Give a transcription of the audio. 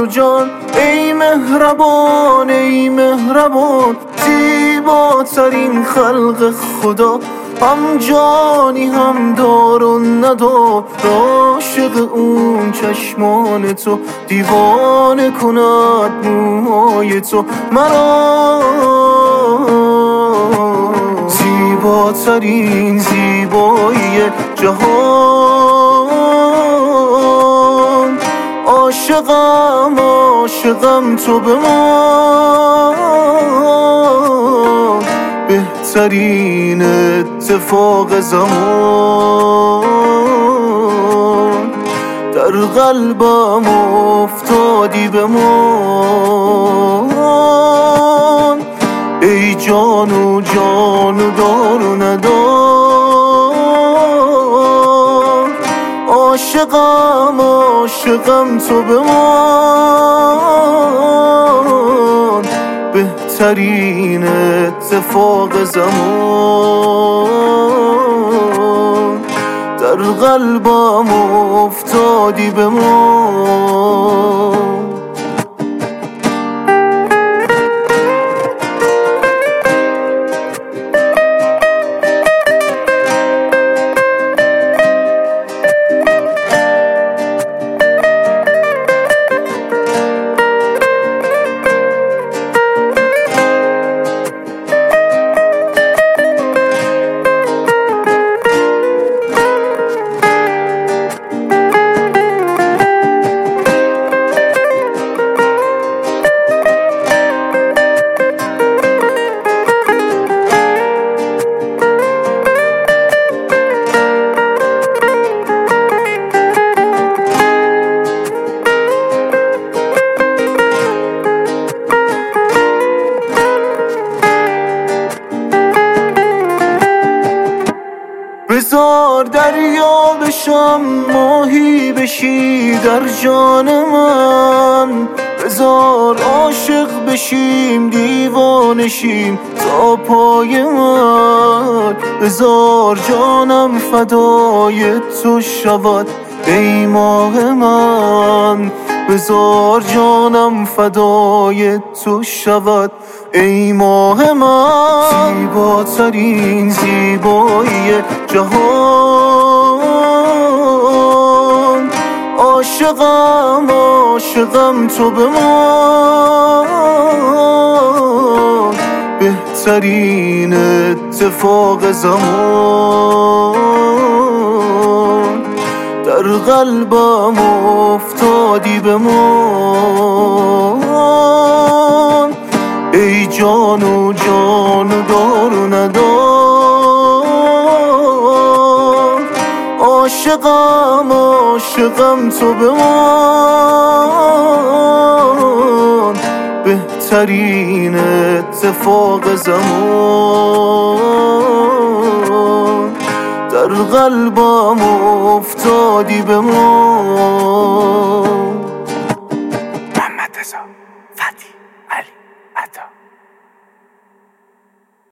و جان ای مهربان ای مهربان، زیباترین خلق خدا، هم جانی هم دار و ندار، عاشق اون چشمان تو، دیوانه کند موهای تو مرا. زیباترین زیبایی جهان، عاشقم عاشقم تو بمان، بهترین اتفاق زمان، در قلبم افتادی بمان، ای جان و جان و دار و ندار، عاشقم عاشقم تو بمان، بهترین اتفاق زمان، در قلبم افتادی بمان. بذار دریا بشم ماهی بشی در جان من، بذار عاشق بشیم دیوانشیم تا پای من، بذار جانم فدای تو شود ای ماه من، بذار جانم فدای تو شود ای ماه من. زیباترین زیبایی جهان، عاشقم عاشقم تو بمان، بهترین اتفاق زمان، در قلبم افتادی بمان، ای جان و جان و دار و ندار، عاشقم عاشقم تو بمان، بهترین اتفاق زمان، در قلبم افتادی بمان. محمد رضا، فتی، علی، عطا.